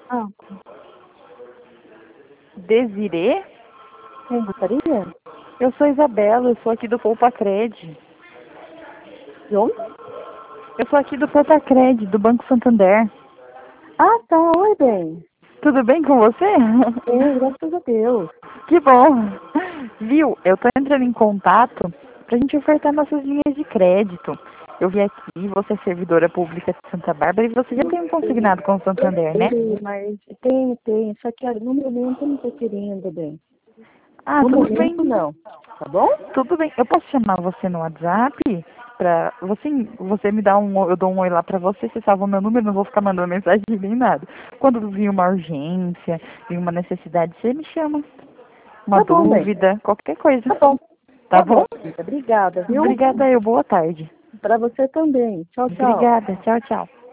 Ah, Desirê? quem gostaria? Eu sou Isabela, eu sou aqui do Poupacred. De onde? Eu sou aqui do Poupacred, do Banco Santander. Ah, tá. Oi, bem. Tudo bem com você? Bem, graças a Deus. Que bom. Viu, eu tô entrando em contato pra gente ofertar nossas linhas de crédito. Eu vi aqui, você é servidora pública de Santa Bárbara e você já tem um consignado com o Santander, né? Mas tem. Só que olha, no momento eu não estou querendo, bem. Ah, No tudo bem. momento não. Tá bom? Tudo bem. Eu posso chamar você no WhatsApp? Pra você me dá eu dou um oi lá pra você, você salva o meu número, não vou ficar mandando mensagem nem nada. Quando vir uma urgência, vir uma necessidade, você me chama. Uma Tá bom, bem. dúvida, qualquer coisa. Tá bom. Tá Tá bom? bom, querida. Obrigada, viu? Obrigada eu, boa tarde. Pra você também. Tchau, tchau. Obrigada, tchau, tchau.